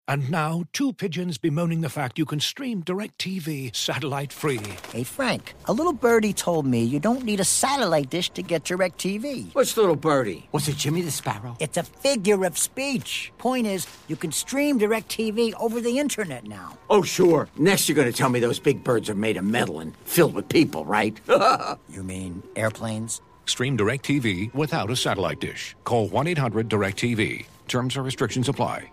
And now, two pigeons bemoaning the fact you can stream DirecTV satellite-free. Hey, Frank, a little birdie told me you don't need a satellite dish to get DirecTV. What's little birdie? Was it Jimmy the Sparrow? It's a figure of speech. Point is, you can stream DirecTV over the internet now. Oh, sure. Next you're going to tell me those big birds are made of metal and filled with people, right? You mean airplanes? Stream DirecTV without a satellite dish. Call 1-800-DirecTV. Terms or restrictions apply.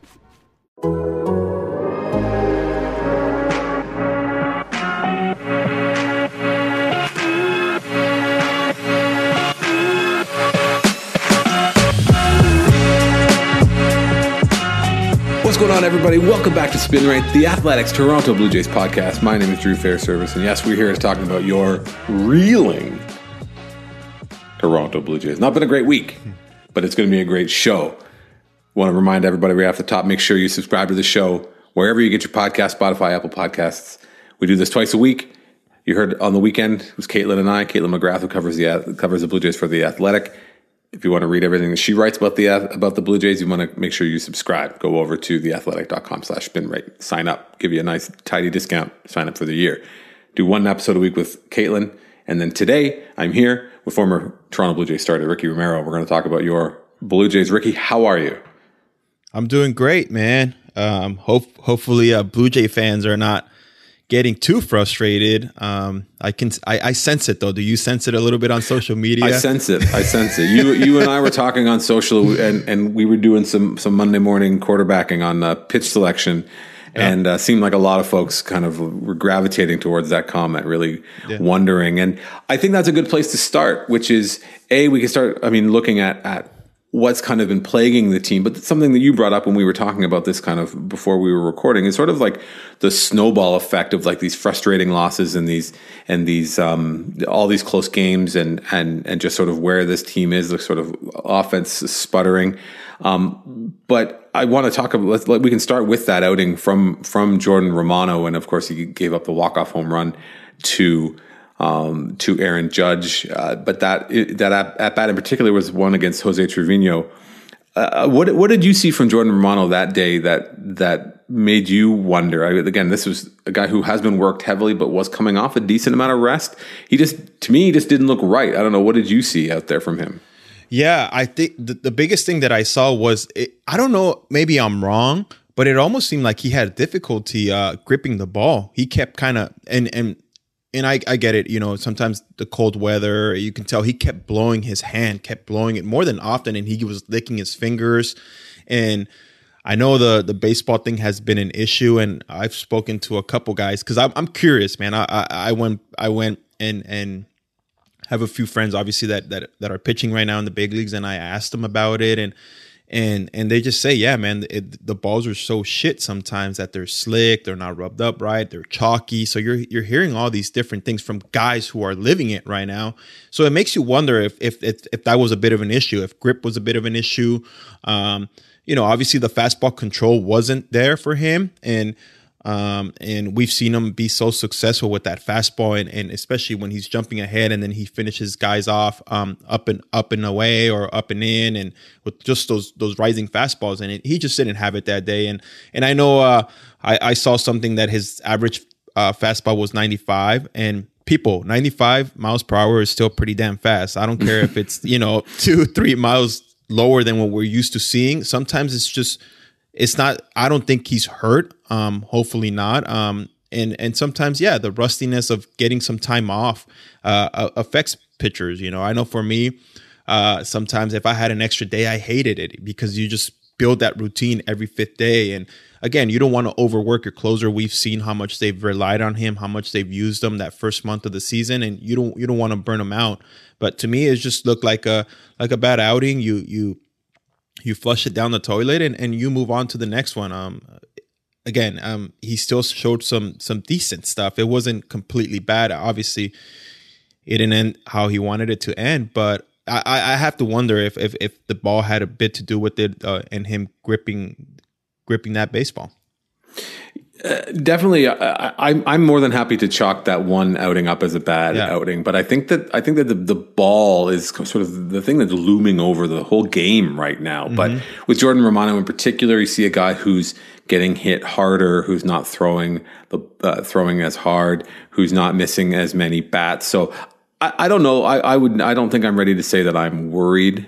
What's going on, everybody? Welcome back to Spin Rate, the Athletics Toronto Blue Jays podcast. My name is Drew Fairservice, and yes, we're here to talk about your reeling Toronto Blue Jays. Not been a great week, but it's going to be a great show. Want to remind everybody right off the top, make sure you subscribe to the show wherever you get your podcast, Spotify, Apple Podcasts. We do this twice a week. You heard on the weekend, it was Caitlin and I, Caitlin McGrath, who covers the Blue Jays for The Athletic. If you want to read everything that she writes about the Blue Jays, you want to make sure you subscribe. Go over to theathletic.com/spinrate. Sign up. Give you a nice, tidy discount. Sign up for the year. Do one episode a week with Caitlin. And then today, I'm here with former Toronto Blue Jays starter Ricky Romero. We're going to talk about your Blue Jays. Ricky, how are you? I'm doing great, man. Hopefully, Blue Jay fans are not getting too frustrated. I sense it though. Do you sense it a little bit on social media? I sense it. You and I were talking on social, and we were doing some Monday morning quarterbacking on pitch selection, and seemed like a lot of folks kind of were gravitating towards that comment, really wondering. And I think that's a good place to start, which is we can start. Looking at what's kind of been plaguing the team, but something that you brought up when we were talking about this kind of before we were recording is sort of like the snowball effect of like these frustrating losses and these all these close games and just sort of where this team is, the sort of offense sputtering. But I want to talk about, we can start with that outing from Jordan Romano, and of course he gave up the walk-off home run to Aaron Judge, but that at bat in particular was one against Jose Trevino. What did you see from Jordan Romano that day that made you wonder? Again, this was a guy who has been worked heavily, but was coming off a decent amount of rest. To me, he just didn't look right. I don't know. What did you see out there from him? Yeah, I think the biggest thing that I saw was, I don't know, maybe I'm wrong, but it almost seemed like he had difficulty gripping the ball. He kept kind of, and I get it, sometimes the cold weather, you can tell he kept blowing his hand, kept blowing it more than often, and he was licking his fingers. And I know the baseball thing has been an issue, and I've spoken to a couple guys because I'm curious, man. I went and have a few friends, obviously, that are pitching right now in the big leagues, and I asked them about it, and they just say, yeah, man, the balls are so shit sometimes that they're slick, they're not rubbed up right, they're chalky. So you're hearing all these different things from guys who are living it right now. So it makes you wonder if that was a bit of an issue, if grip was a bit of an issue. Obviously the fastball control wasn't there for him, and we've seen him be so successful with that fastball, and especially when he's jumping ahead and then he finishes guys off up and away or up and in, and with just those rising fastballs. And he just didn't have it that day. And I know I saw something that his average fastball was 95, and 95 miles per hour is still pretty damn fast. I don't care if it's 2-3 miles lower than what we're used to seeing. Sometimes it's not, I don't think he's hurt. Hopefully not. And sometimes, the rustiness of getting some time off affects pitchers. I know for me, sometimes if I had an extra day, I hated it because you just build that routine every fifth day. And again, you don't want to overwork your closer. We've seen how much they've relied on him, how much they've used him that first month of the season, and you don't want to burn him out. But to me, it just looked like a bad outing. You flush it down the toilet and you move on to the next one. He still showed some decent stuff. It wasn't completely bad. Obviously, it didn't end how he wanted it to end, but I have to wonder if the ball had a bit to do with it and him gripping that baseball. Definitely, I'm more than happy to chalk that one outing up as a bad outing. But I think that the ball is sort of the thing that's looming over the whole game right now. But with Jordan Romano in particular, you see a guy who's getting hit harder, who's not throwing as hard, who's not missing as many bats. So I don't know. I don't think I'm ready to say that I'm worried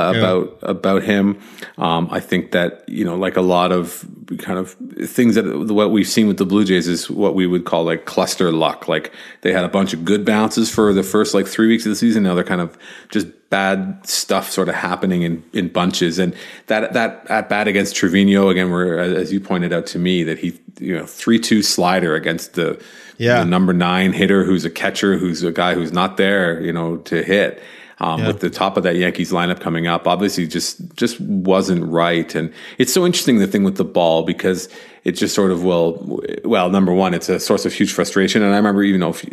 about him. I think that, like a lot of kind of things that what we've seen with the Blue Jays is what we would call like cluster luck. Like they had a bunch of good bounces for the first like 3 weeks of the season. Now they're kind of just bad stuff sort of happening in bunches. And that at bat against Trevino again, where as you pointed out to me that he 3-2 slider against the number 9 hitter who's a catcher, who's a guy who's not there, to hit. With the top of that Yankees lineup coming up, obviously just wasn't right. And it's so interesting, the thing with the ball, because it just sort of, well, number one, it's a source of huge frustration. And I remember,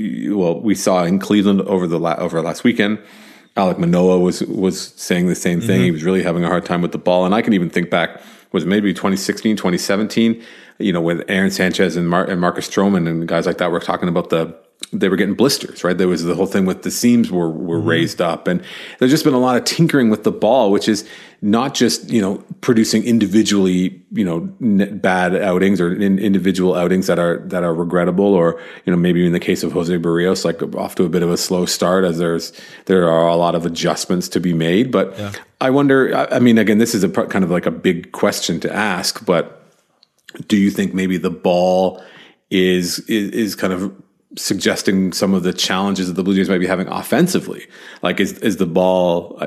we saw in Cleveland over last weekend, Alek Manoah was saying the same thing. He was really having a hard time with the ball. And I can even think back, was maybe 2016, 2017, with Aaron Sanchez and Marcus Stroman and guys like that were talking about they were getting blisters, right? There was the whole thing with the seams were raised up, and there's just been a lot of tinkering with the ball, which is not just, producing individually, bad outings or individual outings that are regrettable, or, maybe in the case of Jose Barrios, like off to a bit of a slow start, as there are a lot of adjustments to be made. But I wonder, I mean, again, this is a kind of like a big question to ask, but do you think maybe the ball is kind of suggesting some of the challenges that the Blue Jays might be having offensively? Like, is the ball?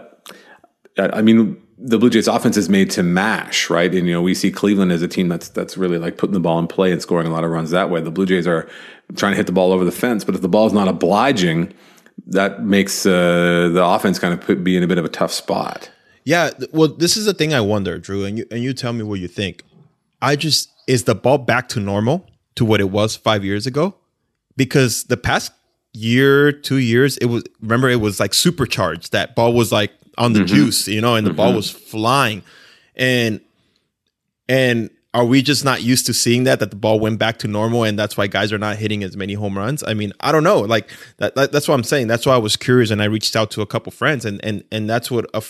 I mean, the Blue Jays offense is made to mash, right? And we see Cleveland as a team that's really like putting the ball in play and scoring a lot of runs that way. The Blue Jays are trying to hit the ball over the fence, but if the ball is not obliging, that makes the offense kind of be in a bit of a tough spot. Yeah, well, this is the thing I wonder, Drew, and you tell me what you think. Is the ball back to normal, to what it was 5 years ago? Because the past year, 2 years, it was like supercharged. That ball was like on the juice, and the ball was flying. And are we just not used to seeing that the ball went back to normal, and that's why guys are not hitting as many home runs? I mean, I don't know. Like that's what I'm saying. That's why I was curious, and I reached out to a couple friends, and that's what a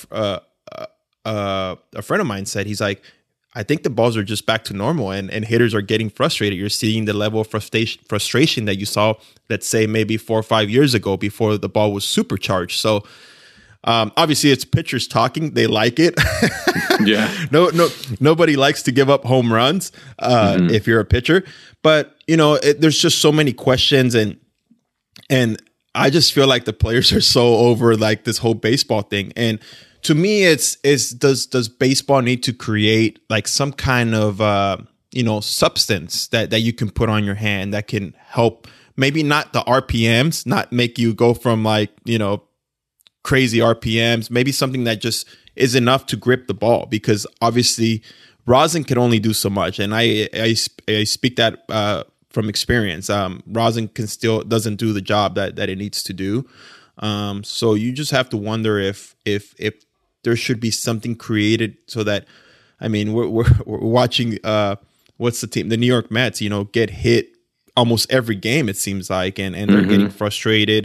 friend of mine said. He's like, I think the balls are just back to normal, and hitters are getting frustrated. You're seeing the level of frustration that you saw, let's say, maybe 4 or 5 years ago before the ball was supercharged. So obviously it's pitchers talking. They like it. Yeah. Nobody likes to give up home runs if you're a pitcher. But, there's just so many questions, and I just feel like the players are so over like this whole baseball thing. And to me, does baseball need to create like some kind of substance that you can put on your hand that can help, maybe not the RPMs, not make you go from like crazy RPMs, maybe something that just is enough to grip the ball, because obviously rosin can only do so much, and I speak that from experience. Rosin doesn't do the job that it needs to do. So you just have to wonder if there should be something created so that, I mean, we're watching what's the team, the New York Mets, get hit almost every game, it seems like, and they're getting frustrated.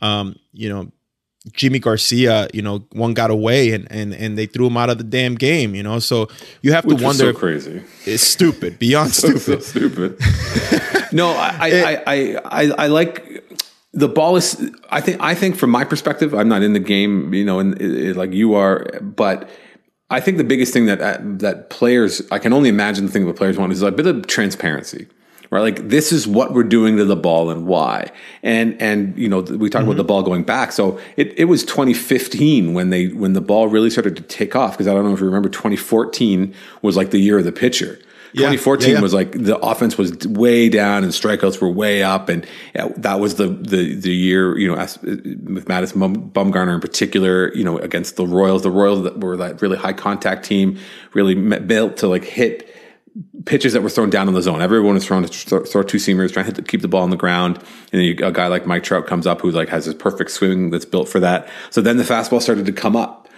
Jimmy Garcia, one got away and they threw him out of the damn game, So you have to wonder. So crazy. It's stupid, beyond stupid. So stupid. No, I like. The ball is, I think from my perspective, I'm not in the game, like you are, but I think the biggest thing that players, I can only imagine the thing that players want is a bit of transparency, right? Like, this is what we're doing to the ball and why. And we talk about the ball going back. So it was 2015 when the ball really started to take off, because I don't know if you remember, 2014 was like the year of the pitcher. 2014 was like the offense was way down and strikeouts were way up, and that was the year, with Madison Bumgarner in particular, against the Royals. The Royals that were that really high contact team, really built to like hit pitches that were thrown down in the zone. Everyone was throwing throw two seamers, trying to keep the ball on the ground, and then a guy like Mike Trout comes up who like has this perfect swing that's built for that. So then the fastball started to come up.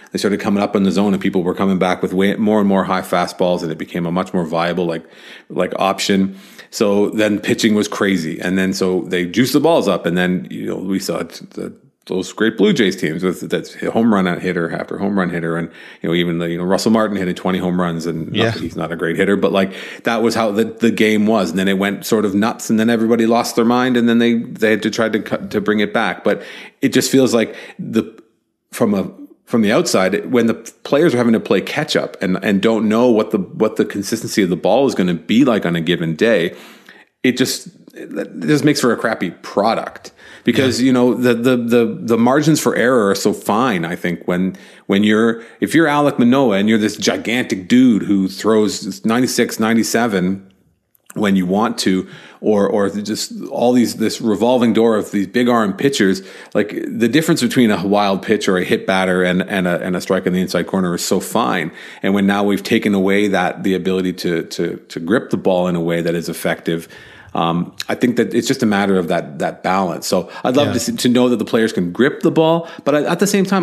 they started coming up in the zone, and people were coming back with more and more high fastballs, and it became a much more viable like option. So then pitching was crazy, and then so they juiced the balls up, and then we saw those great Blue Jays teams with that home run hitter after home run hitter, and even Russell Martin hitting 20 home runs, and he's not a great hitter, but like that was how the game was, and then it went sort of nuts, and then everybody lost their mind, and then they had to try to bring it back. But it just feels like from the outside, when the players are having to play catch up and don't know what the consistency of the ball is going to be like on a given day, it just makes for a crappy product. Because the margins for error are so fine. I think if you're Alek Manoah and you're this gigantic dude who throws 96, 97 when you want to, or just all this revolving door of these big arm pitchers, like the difference between a wild pitch or a hit batter and a strike in the inside corner is so fine. And when now we've taken away the ability to grip the ball in a way that is effective. I think that it's just a matter of that balance. So I'd love to know that the players can grip the ball, but at the same time,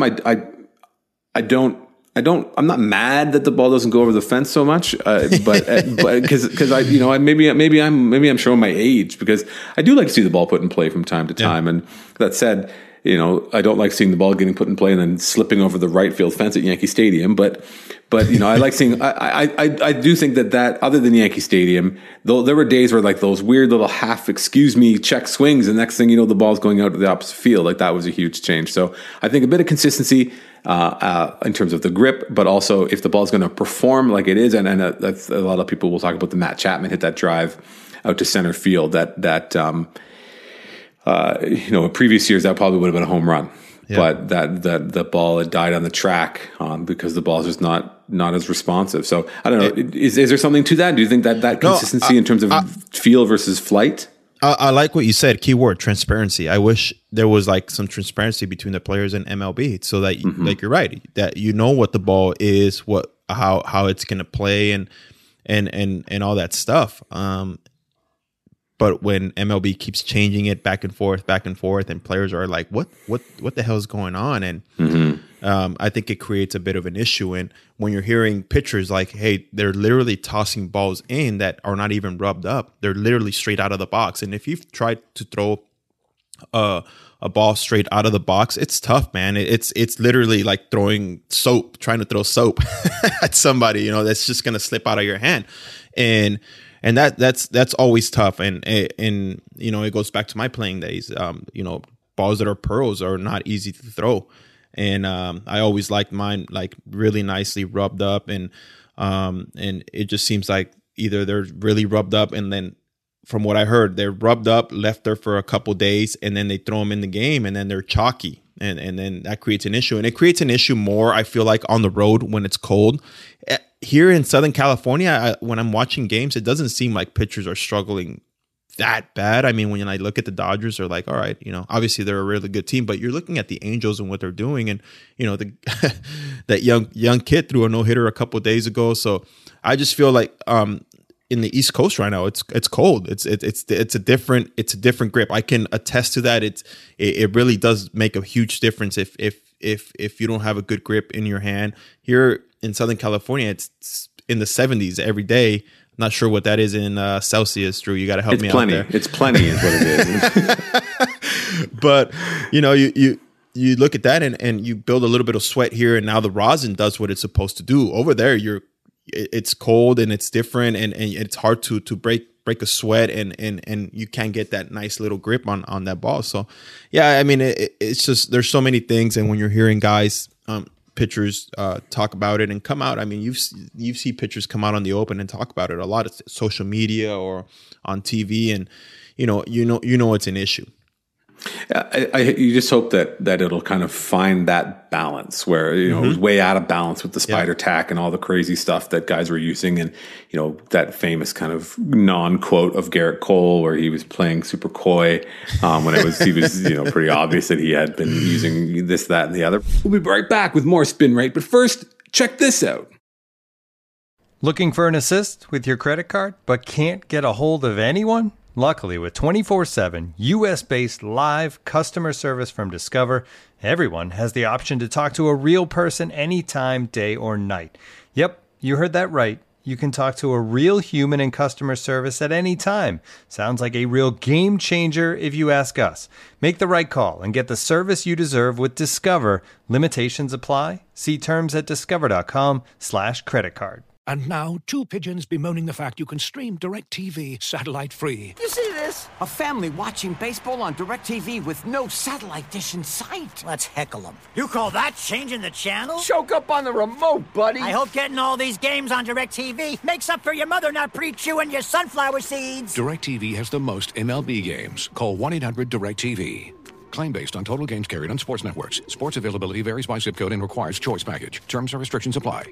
I'm not mad that the ball doesn't go over the fence so much, but because maybe I'm showing my age, because I do like to see the ball put in play from time to time. And that said, I don't like seeing the ball getting put in play and then slipping over the right field fence at Yankee Stadium, but I like seeing. I do think that other than Yankee Stadium, though, there were days where like those weird little half check swings, and next thing you know, the ball's going out to the opposite field. Like that was a huge change. So I think a bit of consistency in terms of the grip, but also if the ball's going to perform like it is, and that's a lot of people will talk about the Matt Chapman hit that drive out to center field. In previous years that probably would have been a home run. Yeah. But that the ball had died on the track because the ball is just not as responsive. So I don't know. Is there something to that? Do you think that consistency in terms of feel versus flight? I like what you said. Keyword transparency. I wish there was like some transparency between the players and MLB, so that like you're right, that what the ball is, how it's going to play, and all that stuff. But when MLB keeps changing it back and forth, and players are like, what the hell is going on? And I think it creates a bit of an issue. And when you're hearing pitchers like, hey, they're literally tossing balls in that are not even rubbed up. They're literally straight out of the box. And if you've tried to throw a ball straight out of the box, it's tough, man. It's literally like trying to throw soap at somebody, that's just going to slip out of your hand. And that's always tough. And it goes back to my playing days. Balls that are pearls are not easy to throw. And I always liked mine like really nicely rubbed up, and it just seems like either they're really rubbed up, and then from what I heard, they're rubbed up, left there for a couple days, and then they throw them in the game, and then they're chalky. And then that creates an issue. And it creates an issue more, I feel like, on the road when it's cold. Here in Southern California, when I'm watching games, it doesn't seem like pitchers are struggling that bad. I mean, when I look at the Dodgers, they're like, all right, obviously they're a really good team, but you're looking at the Angels and what they're doing. And, that young kid threw a no-hitter a couple of days ago. So I just feel like in the East Coast right now, it's cold. It's a different grip. I can attest to that. It really does make a huge difference if you don't have a good grip in your hand. Here in Southern California, it's in the 70s every day. Not sure what that is in Celsius, Drew. You got to help me out there. It's plenty is what it is. But you look at that and you build a little bit of sweat here, and now the rosin does what it's supposed to do. Over there, it's cold and it's different, and it's hard to break a sweat, and you can't get that nice little grip on that ball. So yeah, I mean it's just, there's so many things. And when you're hearing guys, pitchers talk about it and come out, I mean you see pitchers come out on the open and talk about it a lot. It's social media or on TV, and you know it's an issue. You just hope that it'll kind of find that balance where it was way out of balance with the spider tack and all the crazy stuff that guys were using, and that famous kind of non-quote of Garrett Cole where he was playing super coy when he was pretty obvious that he had been using this, that, and the other. We'll be right back with more Spin Rate, but first, check this out. Looking for an assist with your credit card but can't get a hold of anyone? Luckily, with 24/7 US-based live customer service from Discover, everyone has the option to talk to a real person anytime, day or night. Yep, you heard that right. You can talk to a real human in customer service at any time. Sounds like a real game changer if you ask us. Make the right call and get the service you deserve with Discover. Limitations apply. See terms at discover.com/creditcard. And now, two pigeons bemoaning the fact you can stream DirecTV satellite free. You see this? A family watching baseball on DirecTV with no satellite dish in sight. Let's heckle them. You call that changing the channel? Choke up on the remote, buddy. I hope getting all these games on DirecTV makes up for your mother not pre-chewing your sunflower seeds. DirecTV has the most MLB games. Call 1-800-DirecTV. Claim based on total games carried on sports networks. Sports availability varies by zip code and requires choice package. Terms and restrictions apply.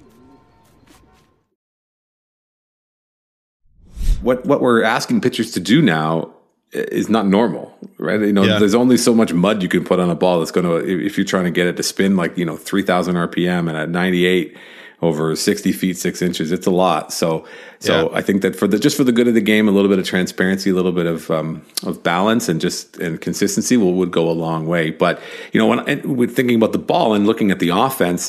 What we're asking pitchers to do now is not normal, right? There's only so much mud you can put on a ball that's going to, if you're trying to get it to spin like 3,000 RPM and at 98 over 60 feet 6 inches, it's a lot. So I think that for the good of the game, a little bit of transparency, a little bit of balance and consistency would go a long way. But when we're thinking about the ball and looking at the offense,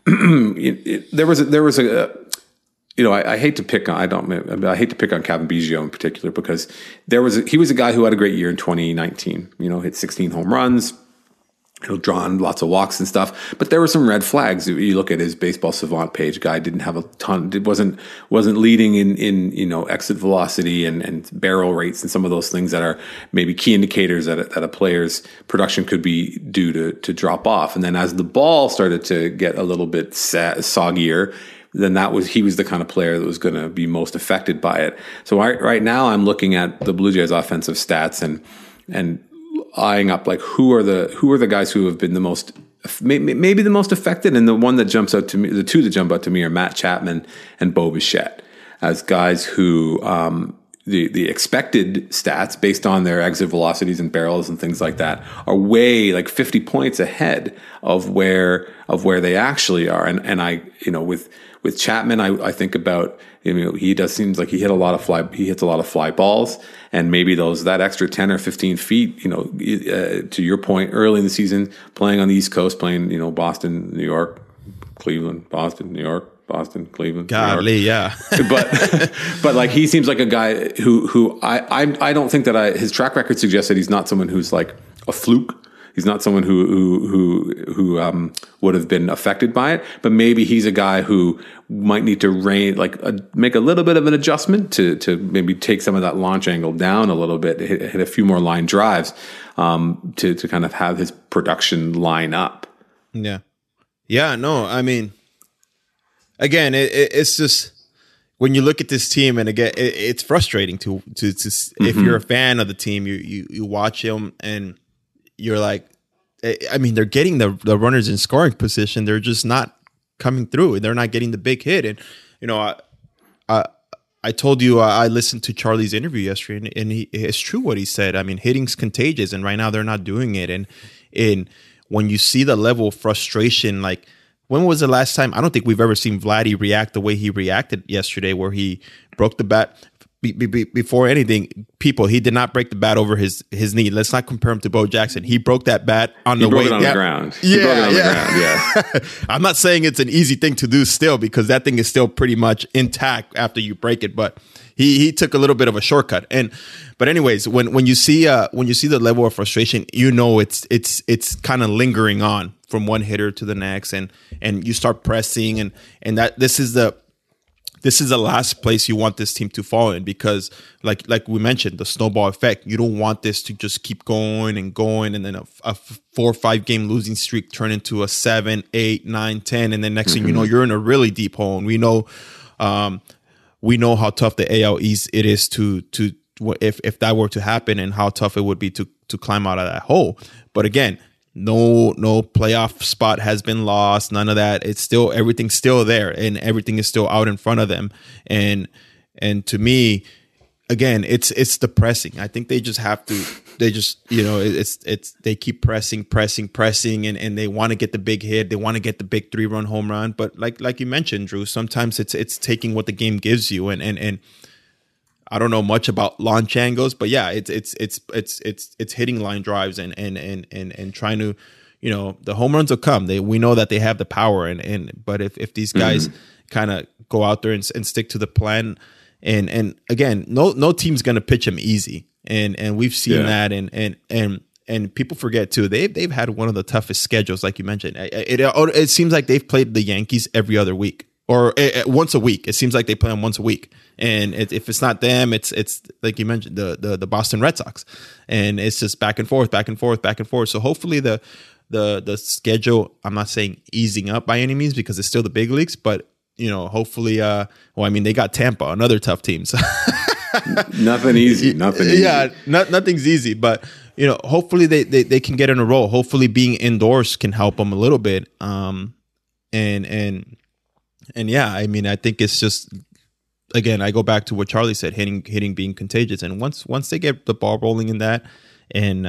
there was a I hate to pick on Cavan Biggio in particular because he was a guy who had a great year in 2019. Hit 16 home runs, drawn lots of walks and stuff. But there were some red flags. You look at his Baseball Savant page. Guy didn't have a ton. It wasn't leading in exit velocity and barrel rates and some of those things that are maybe key indicators that a player's production could be due to drop off. And then as the ball started to get a little bit soggier, then he was the kind of player that was going to be most affected by it. So right now I'm looking at the Blue Jays offensive stats and eyeing up like who are the guys who have been the most, maybe the most affected. And the one that jumps out to me, the two that jump out to me are Matt Chapman and Bo Bichette as guys who, the expected stats based on their exit velocities and barrels and things like that are way like 50 points ahead of where they actually are. And I, with Chapman, I think about, seems like he hits a lot of fly balls, and maybe that extra 10 or 15 feet, to your point, early in the season, playing on the East Coast, playing, Boston, New York, Cleveland, Boston, New York, Boston, Cleveland. Godly, yeah. but like he seems like a guy who I don't think that his track record suggests that he's not someone who's like a fluke. He's not someone who would have been affected by it, but maybe he's a guy who might need to make a little bit of an adjustment to maybe take some of that launch angle down a little bit, hit a few more line drives, to kind of have his production line up. Yeah. Yeah. No, I mean, again, it's just when you look at this team, and again, it's frustrating to if you're a fan of the team, you watch them and you're like, I mean, they're getting the runners in scoring position. They're just not coming through. They're not getting the big hit. And, I told you I listened to Charlie's interview yesterday, and it's true what he said. I mean, hitting's contagious, and right now they're not doing it. And when you see the level of frustration, like, when was the last time? I don't think we've ever seen Vladdy react the way he reacted yesterday, where he broke the bat. Before anything, he did not break the bat over his knee. Let's not compare him to Bo Jackson. He broke that bat on the way. He broke it on the ground. He broke it on the ground, yeah. I'm not saying it's an easy thing to do still, because that thing is still pretty much intact after you break it. But he took a little bit of a shortcut. But anyways, when you see the level of frustration, it's kind of lingering on from one hitter to the next, and you start pressing, and that this is the last place you want this team to fall in, because like we mentioned, the snowball effect. You don't want this to just keep going, and then a 4 or 5 game losing streak turn into a 7, 8, 9, 10, and then next thing you know, you're in a really deep hole. And we know how tough the AL East it is to if that were to happen, and how tough it would be to climb out of that hole. But again, no playoff spot has been lost. None of that. It's still, everything's still there, and everything is still out in front of them. And to me, again, it's depressing. I think they just have to. They just, they keep pressing, and they want to get the big hit. They want to get the big 3-run home run. But like you mentioned, Drew, sometimes it's taking what the game gives you, and I don't know much about launch angles, but yeah, it's hitting line drives and trying to, you know, the home runs will come. We know that they have the power, but if these guys kind of go out there and stick to the plan, and again, no team's gonna pitch him easy, and we've seen that, and people forget too. They've had one of the toughest schedules, like you mentioned. It seems like they've played the Yankees every other week or once a week. It seems like they play them once a week, and if it's not them, it's like you mentioned the Boston Red Sox, and it's just back and forth, back and forth, back and forth. So hopefully the schedule, I'm not saying easing up by any means because it's still the big leagues, but you know, hopefully, they got Tampa, another tough team. So nothing easy. Yeah, nothing's easy, but you know, hopefully they can get in a roll. Hopefully being indoors can help them a little bit. And yeah, I mean, I think it's just, again, I go back to what Charlie said, hitting being contagious. And once they get the ball rolling in that and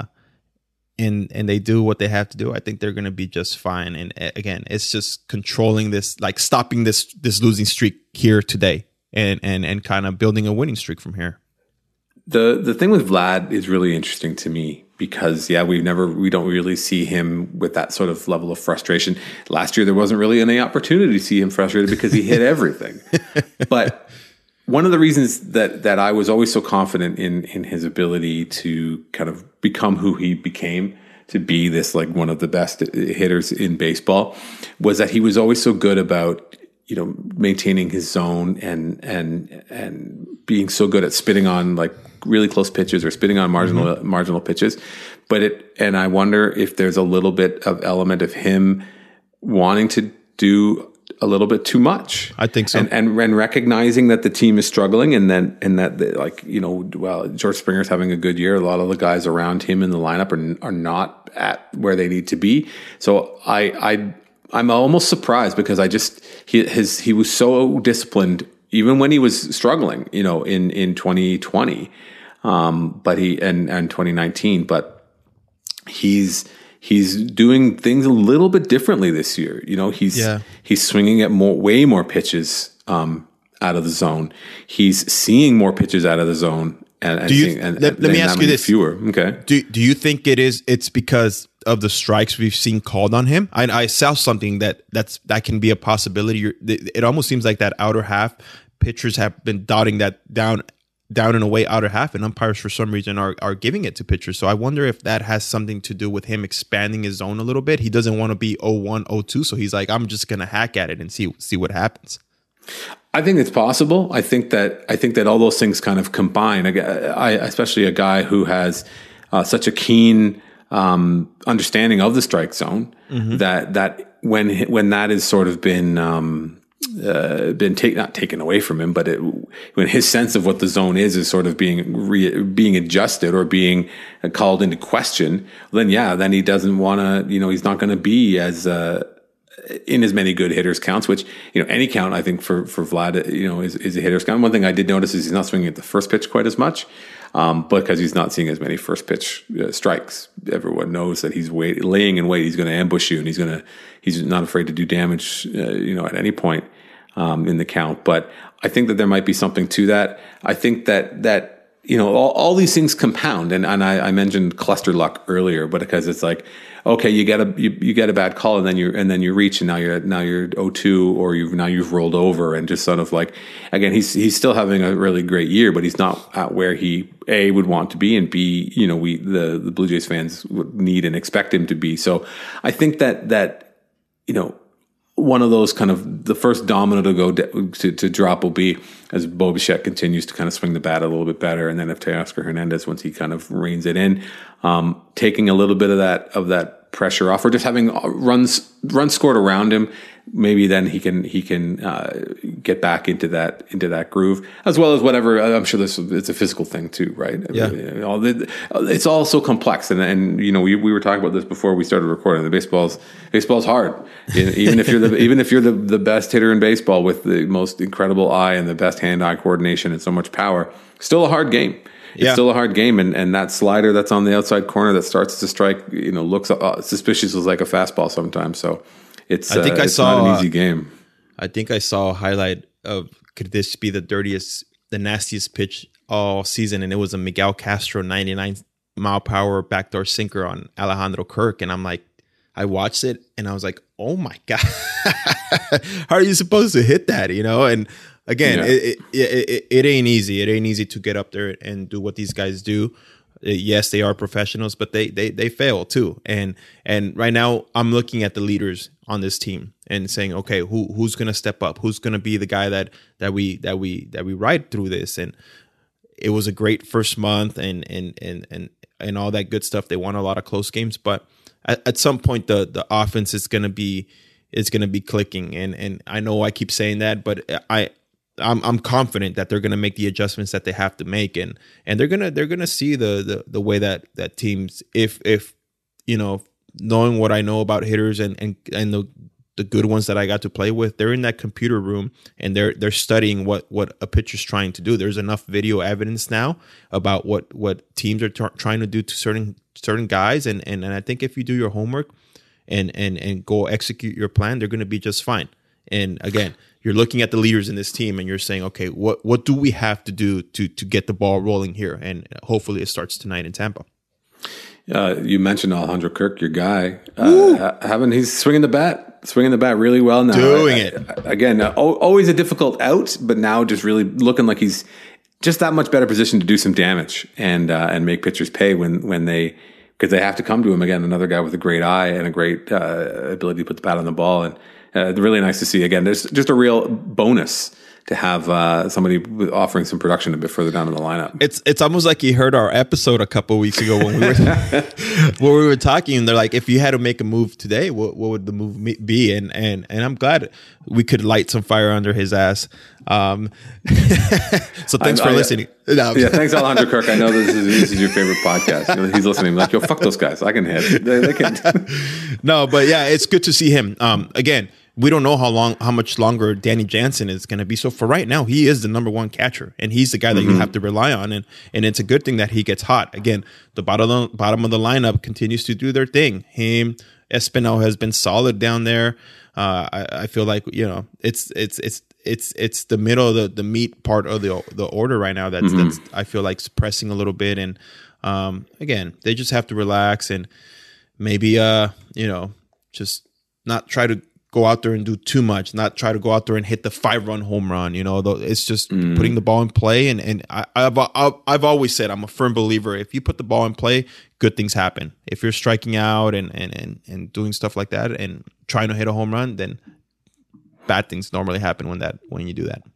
they do what they have to do, I think they're going to be just fine. And again, it's just controlling this, like stopping this losing streak here today and kind of building a winning streak from here. The thing with Vlad is really interesting to me because we don't really see him with that sort of level of frustration. Last year there wasn't really any opportunity to see him frustrated because he hit everything. But one of the reasons that I was always so confident in his ability to kind of become who he became, to be this like one of the best hitters in baseball, was that he was always so good about, you know, maintaining his zone and being so good at spitting on like really close pitches or spitting on marginal pitches. And I wonder if there's a little bit of element of him wanting to do a little bit too much. I think so. And recognizing that the team is struggling and that like, you know, well, George Springer's having a good year. A lot of the guys around him in the lineup are not at where they need to be. So I'm almost surprised because he was so disciplined even when he was struggling, you know, in 2020, but and 2019, but he's doing things a little bit differently this year. You know, he's swinging at way more pitches out of the zone. He's seeing more pitches out of the zone. Let me ask you this: fewer. Okay. Do you think it's because of the strikes we've seen called on him? I saw something that can be a possibility. It almost seems like that outer half pitchers have been dotting that down and away outer half, and umpires for some reason are giving it to pitchers. So I wonder if that has something to do with him expanding his zone a little bit. He doesn't want to be 0-1, 0-2, so he's like, I'm just gonna hack at it and see what happens. I think it's possible. I think that all those things kind of combine. Especially a guy who has such a keen understanding of the strike zone, that when that has sort of been not taken away from him, but when his sense of what the zone is sort of being adjusted or being called into question, then he doesn't want to. You know, he's not going to be as in as many good hitters counts, which, you know, any count I think for Vlad, you know, is a hitter's count. One thing I did notice is he's not swinging at the first pitch quite as much, because he's not seeing as many first pitch strikes. Everyone knows that he's laying in wait. He's going to ambush you, and he's not afraid to do damage, you know, at any point in the count. But I think that there might be something to that. I think that you know, all these things compound, and I mentioned cluster luck earlier, but because it's like, okay, you get a bad call, and then you reach, and now you're 0-2, or you've rolled over, and just sort of like, again, he's still having a really great year, but he's not at where he A, would want to be, and B, you know, the Blue Jays fans would need and expect him to be. So I think that you know, one of those kind of the first domino to go to drop will be as Bo Bichette continues to kind of swing the bat a little bit better, and then if Teoscar Hernandez, once he kind of reins it in, taking a little bit of that pressure off, or just having runs scored around him, maybe then he can get back into that groove, as well as whatever. I'm sure it's a physical thing too, right? Yeah. It's all so complex, and you know, we were talking about this before we started recording. The baseball's hard, even if you're the best hitter in baseball with the most incredible eye and the best hand-eye coordination and so much power. Still a hard game. It's still a hard game, and that slider that's on the outside corner that starts to strike, you know, looks suspicious as like a fastball sometimes. So it's not an easy game. I think I saw a highlight of, could this be the dirtiest the nastiest pitch all season, and it was a Miguel Castro 99 mile per hour backdoor sinker on Alejandro Kirk, and I'm like, I watched it and I was like, oh my God, how are you supposed to hit that? And again, it ain't easy. It ain't easy to get up there and do what these guys do. Yes, they are professionals, but they fail too. And right now I'm looking at the leaders on this team and saying, okay, who's going to step up? Who's going to be the guy that we ride through this? And it was a great first month and all that good stuff. They won a lot of close games, but at some point the offense is going to be clicking. And I know I keep saying that, but I'm confident that they're going to make the adjustments that they have to make, and they're gonna see the way that teams, if knowing what I know about hitters and the good ones that I got to play with, they're in that computer room and they're studying what a pitcher's trying to do. There's enough video evidence now about what teams are trying to do to certain guys, and I think if you do your homework and go execute your plan, they're going to be just fine. And again, you're looking at the leaders in this team and you're saying, okay, what do we have to do to get the ball rolling here? And hopefully it starts tonight in Tampa. You mentioned Alejandro Kirk, your guy. He's swinging the bat really well now. Doing it. Again, always a difficult out, but now just really looking like he's just that much better positioned to do some damage and make pitchers pay because they have to come to him again. Another guy with a great eye and a great ability to put the bat on the ball, and really nice to see. Again, there's just a real bonus to have somebody offering some production a bit further down in the lineup. It's almost like you heard our episode a couple of weeks ago when we were talking, and they're like, if you had to make a move today, what would the move be? And I'm glad we could light some fire under his ass. So thanks for listening. Thanks, Alejandro Kirk. I know this is your favorite podcast. He's listening. Like, yo, fuck those guys. I can hit. They can. No, but yeah, it's good to see him. Again, we don't know how much longer Danny Jansen is going to be. So for right now, he is the number one catcher, and he's the guy that you have to rely on. And it's a good thing that he gets hot. Again, the bottom of the lineup continues to do their thing. Him, Espinal has been solid down there. I feel like it's the middle of the meat part of the order right now that's I feel like pressing a little bit. And again, they just have to relax and maybe just not try to go out there and do too much, not try to go out there and hit the 5-run home run. It's just putting the ball in play. And I've always said, I'm a firm believer, if you put the ball in play, good things happen. If you're striking out and doing stuff like that and trying to hit a home run, then bad things normally happen when you do that.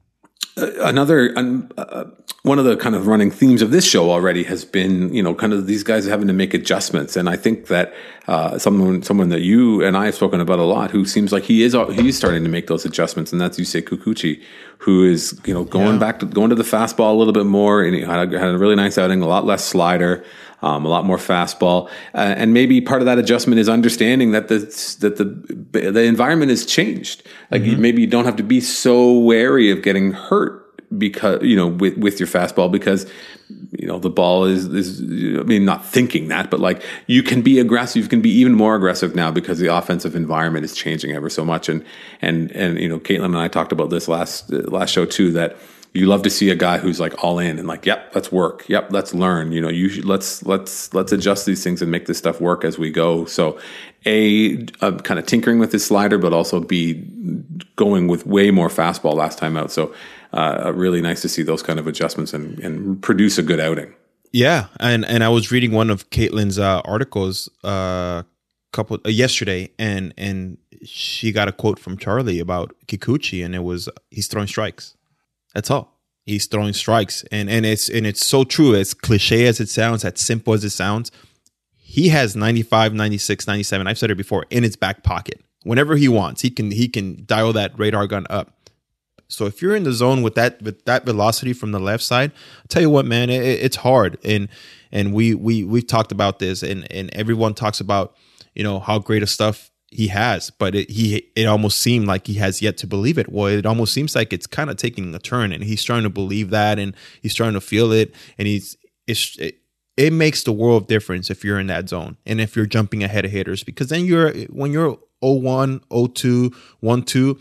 One of the kind of running themes of this show already has been, kind of these guys having to make adjustments. And I think that someone that you and I have spoken about a lot, who seems like he's starting to make those adjustments, and that's Yusei Kikuchi, who is going to the fastball a little bit more, and he had a really nice outing, a lot less slider. A lot more fastball, and maybe part of that adjustment is understanding that the environment has changed. Like maybe you don't have to be so wary of getting hurt because with your fastball, because the ball is not thinking that, but like you can be aggressive, you can be even more aggressive now because the offensive environment is changing ever so much. And Caitlin and I talked about this last show too, that you love to see a guy who's like all in and like, yep, let's work. Yep, let's learn. Let's adjust these things and make this stuff work as we go. So, kind of tinkering with his slider, but also B, going with way more fastball last time out. So, really nice to see those kind of adjustments and produce a good outing. Yeah, and I was reading one of Caitlin's articles yesterday, and she got a quote from Charlie about Kikuchi, and it was, he's throwing strikes. That's all. He's throwing strikes. And it's so true. As cliche as it sounds, as simple as it sounds, he has 95, 96, 97, I've said it before, in his back pocket. Whenever he wants, he can dial that radar gun up. So if you're in the zone with that velocity from the left side, I'll tell you what, man, it's hard. And we've talked about this, and everyone talks about, how great of stuff he has, but it almost seemed like he has yet to believe it. Well, it almost seems like it's kind of taking a turn, and he's trying to believe that, and he's trying to feel it, and it makes the world of difference if you're in that zone and if you're jumping ahead of hitters, because then when you're 0-1, 0-2, 1-2,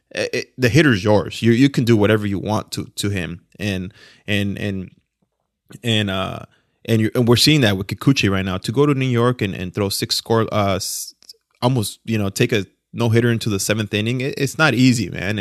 the hitter's yours. You can do whatever you want to him, and we're seeing that with Kikuchi right now. To go to New York and throw 6 score, almost take a no hitter into the 7th inning, it's not easy, man.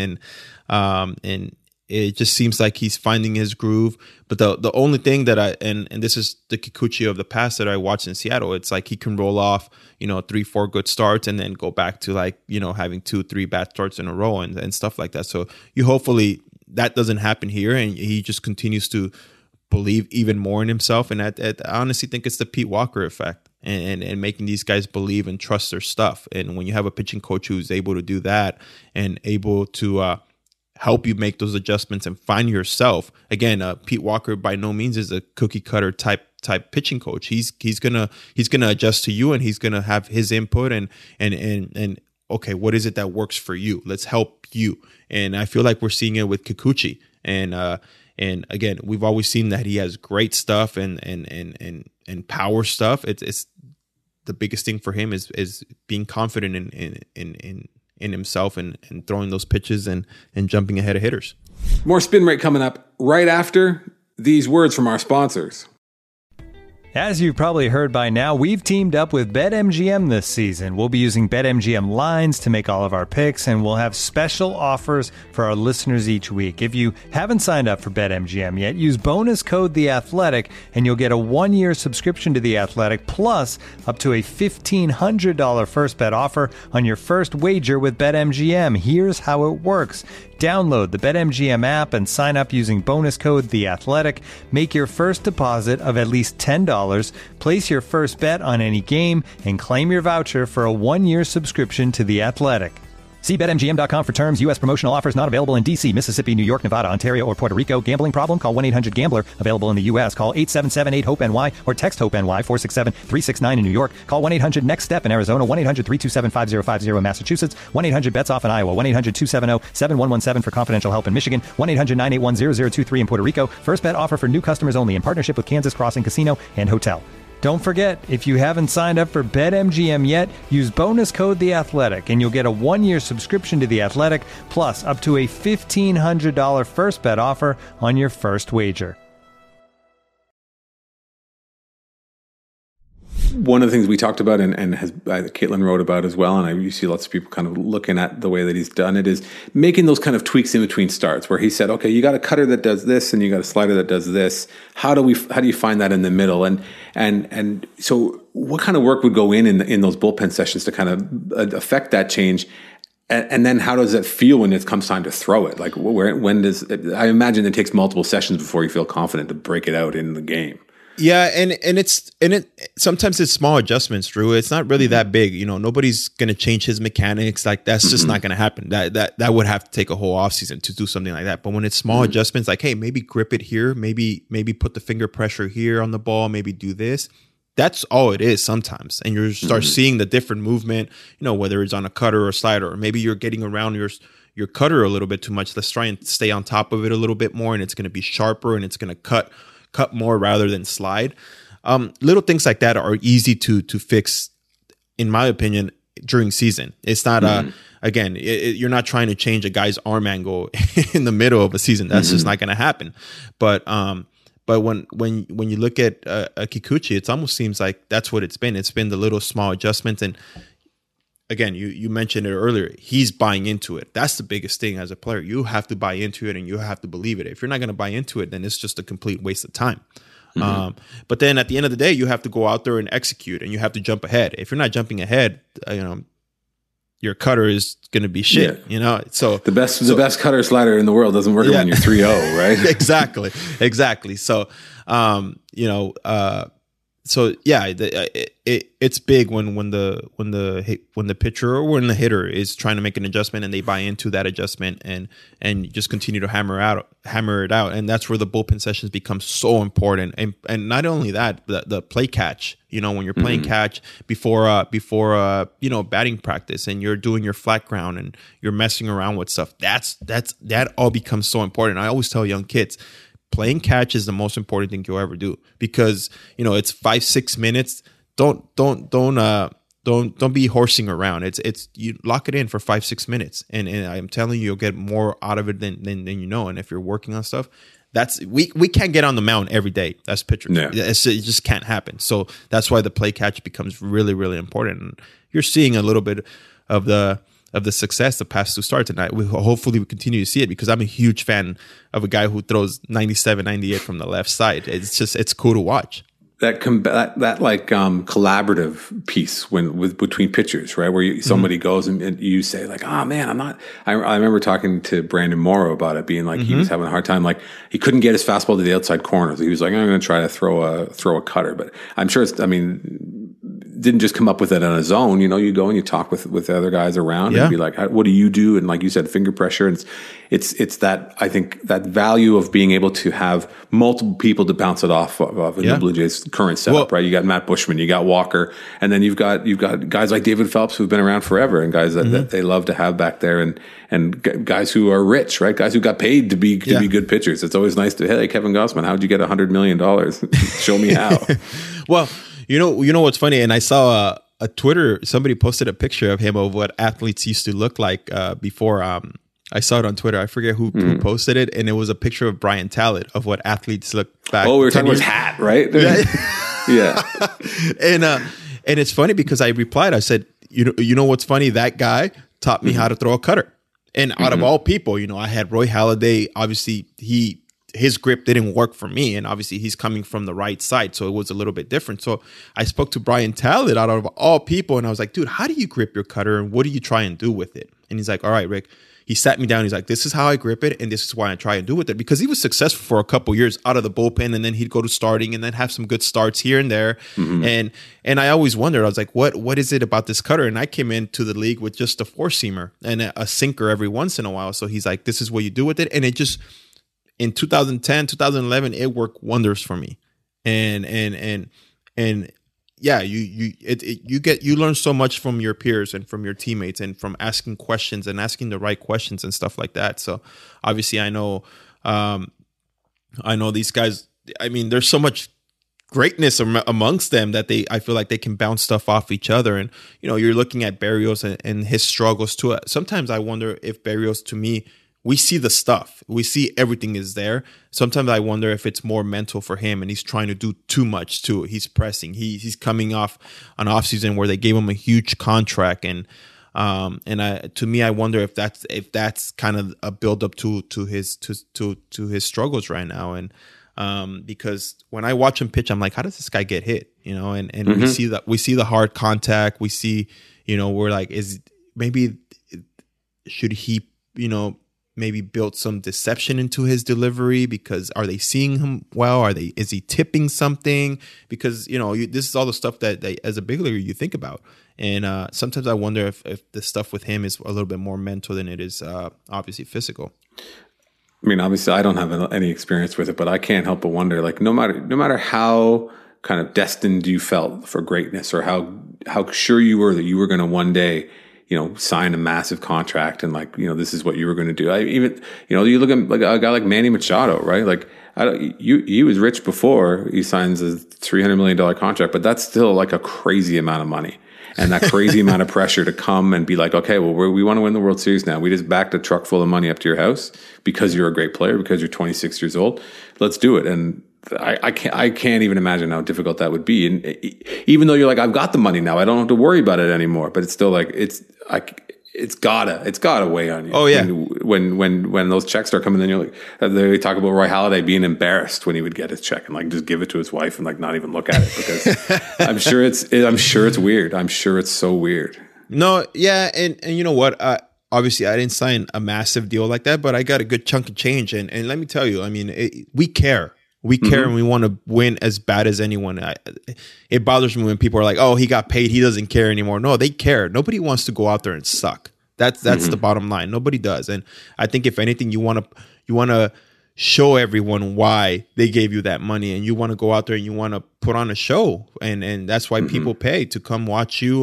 And it just seems like he's finding his groove. But the only thing that and this is the Kikuchi of the past that I watched in Seattle, it's like he can roll off 3-4 good starts and then go back to having 2-3 bad starts in a row and stuff like that. So hopefully that doesn't happen here, and he just continues to believe even more in himself. And I honestly think it's the Pete Walker effect, and making these guys believe and trust their stuff. And when you have a pitching coach who's able to do that and able to help you make those adjustments and find yourself, again, Pete Walker by no means is a cookie cutter type pitching coach. He's gonna adjust to you, and he's gonna have his input and okay, what is it that works for you? Let's help you. And I feel like we're seeing it with Kikuchi. And again, we've always seen that he has great stuff and power stuff. It's the biggest thing for him is being confident in himself and throwing those pitches and jumping ahead of hitters. More Spin Rate coming up right after these words from our sponsors. As you've probably heard by now, we've teamed up with BetMGM this season. We'll be using BetMGM lines to make all of our picks, and we'll have special offers for our listeners each week. If you haven't signed up for BetMGM yet, use bonus code The Athletic, and you'll get a 1-year subscription to The Athletic, plus up to a $1,500 first bet offer on your first wager with BetMGM. Here's how it works. Download the BetMGM app and sign up using bonus code The Athletic. Make your first deposit of at least $10. Place your first bet on any game and claim your voucher for a 1-year subscription to The Athletic. See BetMGM.com for terms. U.S. promotional offers not available in D.C., Mississippi, New York, Nevada, Ontario, or Puerto Rico. Gambling problem? Call 1-800-GAMBLER. Available in the U.S. Call 877-8-HOPE-NY or text HOPE-NY 467-369 in New York. Call 1-800-NEXT-STEP in Arizona. 1-800-327-5050 in Massachusetts. 1-800-BETS-OFF in Iowa. 1-800-270-7117 for confidential help in Michigan. 1-800-981-0023 in Puerto Rico. First bet offer for new customers only in partnership with Kansas Crossing Casino and Hotel. Don't forget, if you haven't signed up for BetMGM yet, use bonus code The Athletic, and you'll get a 1-year subscription to The Athletic, plus up to a $1,500 first bet offer on your first wager. One of the things we talked about and has Caitlin wrote about as well, and you see lots of people kind of looking at the way that he's done it, is making those kind of tweaks in between starts, where he said, okay, you got a cutter that does this and you got a slider that does this. How do you find that in the middle? And so what kind of work would go in those bullpen sessions to kind of affect that change? And then how does it feel when it comes time to throw it? Like when does I imagine it takes multiple sessions before you feel confident to break it out in the game. Yeah, and it sometimes it's small adjustments, Drew. It's not really that big. Nobody's gonna change his mechanics. Like that's just not gonna happen. That would have to take a whole offseason to do something like that. But when it's small adjustments, like hey, maybe grip it here, maybe put the finger pressure here on the ball, maybe do this. That's all it is sometimes. And you start seeing the different movement, whether it's on a cutter or slider, or maybe you're getting around your cutter a little bit too much. Let's try and stay on top of it a little bit more, and it's gonna be sharper and it's gonna cut more rather than slide. Little things like that are easy to fix, in my opinion, during season. It's not again, you're not trying to change a guy's arm angle in the middle of a season. That's just not going to happen. But when you look at a Kikuchi, it almost seems like that's what it's been. It's been the little small adjustments. And again, you mentioned it earlier. He's buying into it. That's the biggest thing as a player. You have to buy into it and you have to believe it. If you're not going to buy into it, then it's just a complete waste of time. But then at the end of the day, you have to go out there and execute, and you have to jump ahead. If you're not jumping ahead, your cutter is going to be shit. So the best cutter slider in the world doesn't work when you're 3-0, right? Exactly. So, So yeah, it's big when the pitcher or when the hitter is trying to make an adjustment and they buy into that adjustment and just continue to hammer it out, and that's where the bullpen sessions become so important. And not only that, the play catch. When you're playing catch before batting practice, and you're doing your flat ground and you're messing around with stuff. That all becomes so important. I always tell young kids, playing catch is the most important thing you'll ever do, because it's 5-6 minutes. Don't don't be horsing around. It's you lock it in for 5-6 minutes, and I'm telling you, you'll get more out of it than you know. And if you're working on stuff, that's we can't get on the mound every day as pitchers. Yeah. It just can't happen. So that's why the play catch becomes really, really important. And you're seeing a little bit of the success the past 2 starts tonight. Hopefully we continue to see it, because I'm a huge fan of a guy who throws 97, 98 from the left side. It's cool to watch. That collaborative piece between pitchers, right? Where somebody goes and you say like, oh man, I'm not, I remember talking to Brandon Morrow about it being like, he was having a hard time. Like he couldn't get his fastball to the outside corner. So he was like, I'm going to try to throw a cutter, but I'm sure didn't just come up with it on his own. You go and you talk with other guys around and be like, what do you do? And like you said, finger pressure. And it's that, I think that value of being able to have multiple people to bounce it off of in the Blue Jays current setup, right? You got Matt Bushman, you got Walker, and then you've got guys like David Phelps who've been around forever, and guys that they love to have back there, and guys who are rich, right? Guys who got paid to be good pitchers. It's always nice to, hey, Kevin Gausman, how'd you get $100 million? Show me how. Well, you know what's funny, and I saw a Twitter, somebody posted a picture of him of what athletes used to look like before. I saw it on Twitter. I forget who posted it, and it was a picture of Brian Talent of what athletes look back. Oh, we were talking about his hat, right? Yeah. And it's funny because I replied. I said, you know what's funny? That guy taught me how to throw a cutter. And out of all people, I had Roy Halladay. Obviously, his grip didn't work for me, and obviously he's coming from the right side, so it was a little bit different. So I spoke to Brian Talent out of all people, and I was like, dude, how do you grip your cutter, and what do you try and do with it? And he's like, all right, Rick. He sat me down. He's like, this is how I grip it, and this is why I try and do with it. Because he was successful for a couple years out of the bullpen, and then he'd go to starting and then have some good starts here and there. And I always wondered, I was like, what is it about this cutter? And I came into the league with just a 4-seamer and a sinker every once in a while. So he's like, this is what you do with it. And it just, in 2010, 2011, it worked wonders for me. And yeah, you learn so much from your peers and from your teammates and from asking questions and asking the right questions and stuff like that. So obviously I know these guys, I mean, there's so much greatness amongst them that I feel like they can bounce stuff off each other. And, you're looking at Berrios and his struggles too. Sometimes I wonder if Berrios, to me, we see the stuff. We see everything is there. Sometimes I wonder if it's more mental for him and he's trying to do too much too. He's pressing. He's coming off an offseason where they gave him a huge contract, and to me, I wonder if that's kind of a buildup to his struggles right now. And because when I watch him pitch, I'm like, how does this guy get hit? And we see the hard contact. We see, we're like, should he, maybe built some deception into his delivery, because are they seeing him well? Is he tipping something? Because, this is all the stuff that as a big leaguer you think about. And sometimes I wonder if the stuff with him is a little bit more mental than it is obviously physical. I mean, obviously I don't have any experience with it, but I can't help but wonder, like, no matter how kind of destined you felt for greatness, or how sure you were that you were going to one day, sign a massive contract, and like, this is what you were going to do. You look at like a guy like Manny Machado, right? Like, he was rich before he signs a $300 million contract, but that's still like a crazy amount of money, and that crazy amount of pressure to come and be like, okay, well, we want to win the World Series now. We just backed a truck full of money up to your house because you're a great player, because you're 26 years old. Let's do it. And I can't even imagine how difficult that would be. And even though you're like, I've got the money now, I don't have to worry about it anymore. But it's still like, it's gotta weigh on you. Oh yeah. When those checks start coming, then you're like, they talk about Roy Halladay being embarrassed when he would get his check and like just give it to his wife and like not even look at it, because I'm sure it's weird. I'm sure it's so weird. No, yeah, and you know what? Obviously, I didn't sign a massive deal like that, but I got a good chunk of change. And let me tell you, I mean, we care. We care, and we want to win as bad as anyone. It bothers me when people are like, "Oh, he got paid; he doesn't care anymore." No, they care. Nobody wants to go out there and suck. That's the bottom line. Nobody does. And I think if anything, you want to show everyone why they gave you that money, and you want to go out there and you want to put on a show, and that's why people pay to come watch you.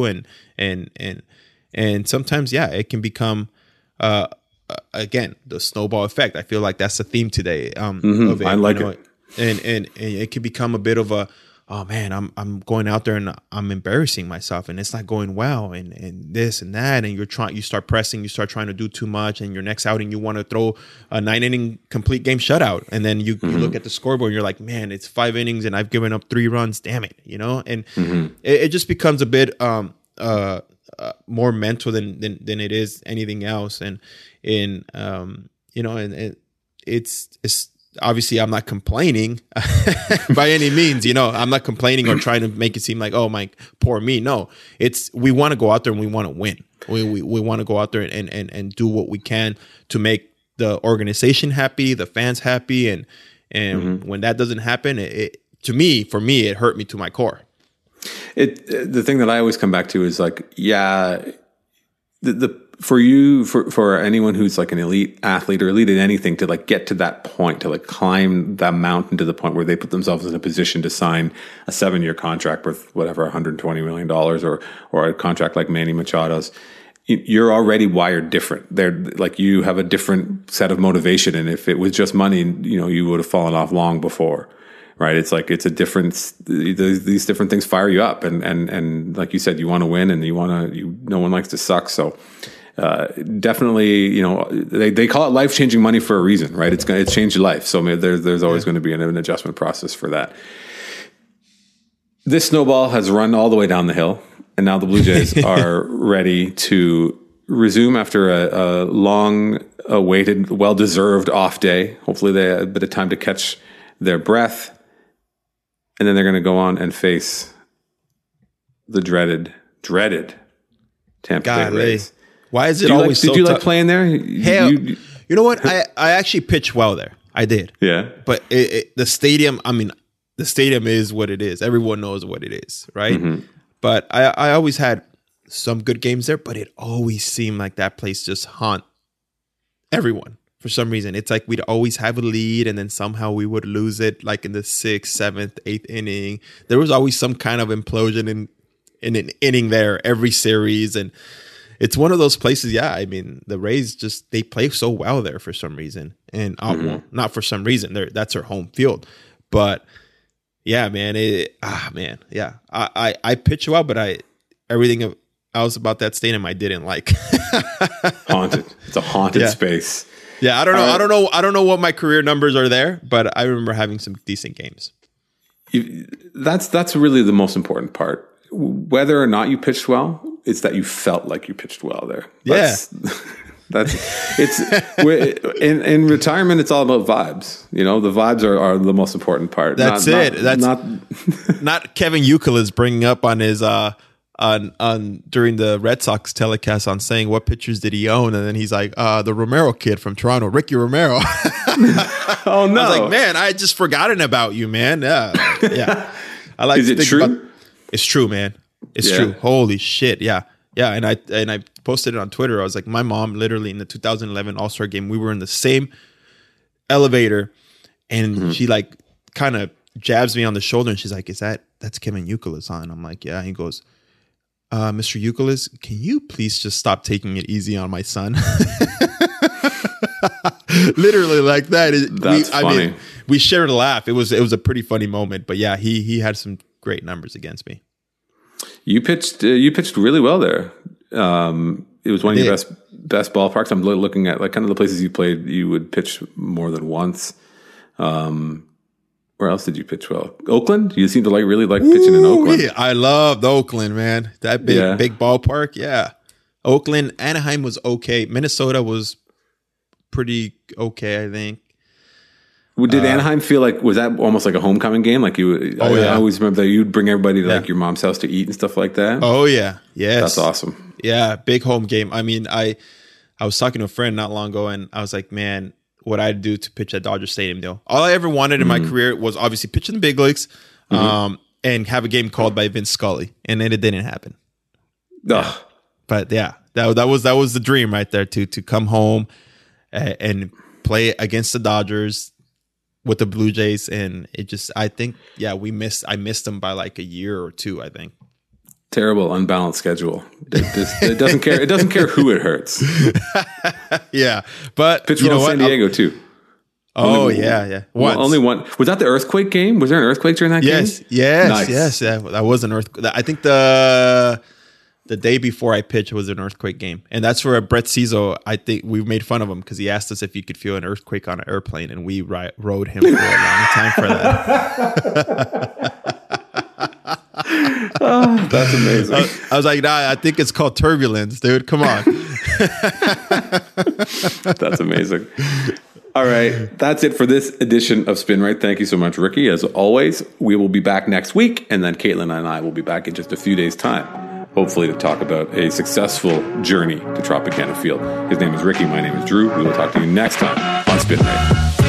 And sometimes, yeah, it can become. Again, the snowball effect. I feel like that's the theme today. Of it, I like it. And it can become a bit of oh man, I'm going out there and I'm embarrassing myself and it's not going well and this and that. And you start pressing, you start trying to do too much. And your next outing, you want to throw a 9-inning complete game shutout. And then you look at the scoreboard and you're like, man, it's 5 innings and I've given up 3 runs. Damn it. And it just becomes a bit, more mental than it is anything else. And it's obviously I'm not complaining by any means, I'm not complaining or trying to make it seem like, oh my poor me. No, we want to go out there and we want to win. We want to go out there and do what we can to make the organization happy, the fans happy. And when that doesn't happen, for me, it hurt me to my core. The thing that I always come back to is like, for anyone who's like an elite athlete or elite in anything to like get to that point, to like climb that mountain to the point where they put themselves in a position to sign a 7-year contract worth whatever, $120 million or a contract like Manny Machado's, you're already wired different. They're like, you have a different set of motivation. And if it was just money, you would have fallen off long before. Right. It's like, it's a difference. These different things fire you up. And like you said, you want to win and no one likes to suck. So, definitely, they call it life-changing money for a reason, right? It's changed your life. So there's always going to be an adjustment process for that. This snowball has run all the way down the hill, and now the Blue Jays are ready to resume after a long-awaited, well-deserved off day. Hopefully they have a bit of time to catch their breath. And then they're going to go on and face the dreaded Tampa Bay Rays. Why is it always so tough? Did you like playing there? Hell, you know what? I actually pitched well there. I did. Yeah. But the stadium, the stadium is what it is. Everyone knows what it is, right? Mm-hmm. But I always had some good games there, but it always seemed like that place just haunt everyone. For some reason, it's like we'd always have a lead and then somehow we would lose it like in the 6th, 7th, 8th inning. There was always some kind of implosion in an inning there every series. And it's one of those places, the Rays they play so well there for some reason. And well, not for some reason, that's their home field. But yeah, man, I pitch well, but everything else about that stadium I didn't like. Haunted. It's a haunted space. Yeah, I don't know what my career numbers are there, but I remember having some decent games. That's really the most important part. Whether or not you pitched well, it's that you felt like you pitched well there. In retirement, it's all about vibes. The vibes are the most important part. That's not Kevin Youkilis bringing up on his on during the Red Sox telecast on saying what pitchers did he own, and then he's like, the Romero kid from Toronto, Ricky Romero. Oh no! I was like, man, I had just forgotten about you, man. Yeah. I like. Is it true? It's true, man. It's true. Holy shit! Yeah. And I posted it on Twitter. I was like, my mom literally in the 2011 All-Star game, we were in the same elevator, and she like kind of jabs me on the shoulder, and she's like, that's Kevin Youkilis on? I'm like, yeah. And he goes, Mr. Youkilis, can you please just stop taking it easy on my son? Literally like that. That's funny. We shared a laugh. It was a pretty funny moment. But yeah, he had some great numbers against me. You pitched really well there. It was one of your best ballparks. I'm looking at like kind of the places you played. You would pitch more than once. Where else did you pitch well? Oakland? You seem to really like pitching in Oakland. Yeah, I loved Oakland, man. That big ballpark. Yeah. Oakland, Anaheim was okay. Minnesota was pretty okay, I think. Did Anaheim feel like, was that almost like a homecoming game? Like I always remember that you'd bring everybody to like your mom's house to eat and stuff like that. Oh yeah. Yes. That's awesome. Yeah. Big home game. I was talking to a friend not long ago and I was like, man, what I'd do to pitch at Dodger Stadium, though. All I ever wanted in my career was obviously pitch in the big leagues, and have a game called by Vince Scully, and then it didn't happen. Yeah. But yeah, that was the dream right there to come home and play against the Dodgers with the Blue Jays, and I missed them by like a year or two, I think. Terrible, unbalanced schedule. It doesn't care. It doesn't care who it hurts. Yeah, but pitch well in San Diego too. Oh, yeah. Once. Only one. Was that the earthquake game? Was there an earthquake during that game? Yes. Nice. Yes. That was an earthquake. I think the day before I pitched was an earthquake game. And that's where Brett Cizo, I think we made fun of him because he asked us if you could feel an earthquake on an airplane. And we rode him for a long time for that. Oh, that's amazing. I was like, nah, I think it's called turbulence, dude. Come on. That's amazing. All right. That's it for this edition of Spin Right. Thank you so much, Ricky. As always, we will be back next week. And then Caitlin and I will be back in just a few days' time, hopefully to talk about a successful journey to Tropicana Field. His name is Ricky. My name is Drew. We will talk to you next time on Spin Right.